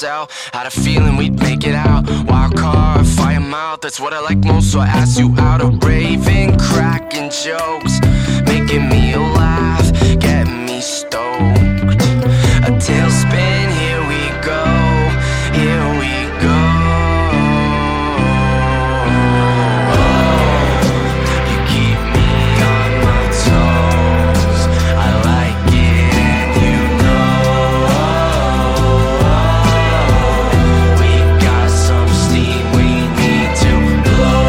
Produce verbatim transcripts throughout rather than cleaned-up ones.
myself. Had a feeling we'd make it out. Wild card, fire mouth, that's what I like most. So I asked you out. A raving, cracking jokes, making me laugh, getting me stoked. A tailspin, here we go, here we go. You keep me on my toes, I like it and you know. We got some steam we need to blow.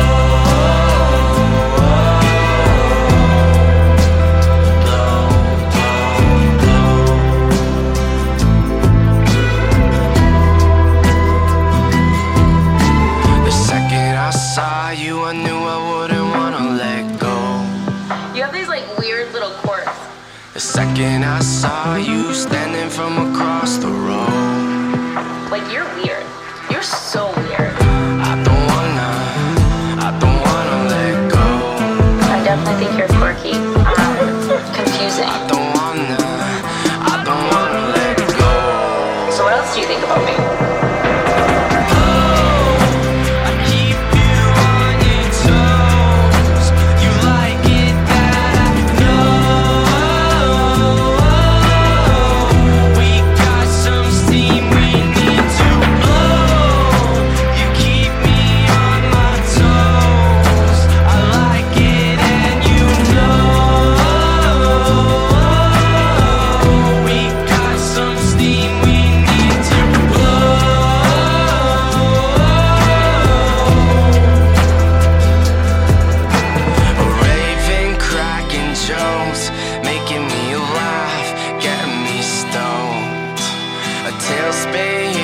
Saw you, I knew I wouldn't wanna let go. You have these like weird little quirks. The second I saw you standing from across the road. Like you're weird. You're so weird. I don't wanna, I don't wanna let go. I definitely think you're quirky. Um, confusing. I don't wanna, I don't wanna let go. So what else do you think about me? Making me laugh, getting me stoned. A tailspin.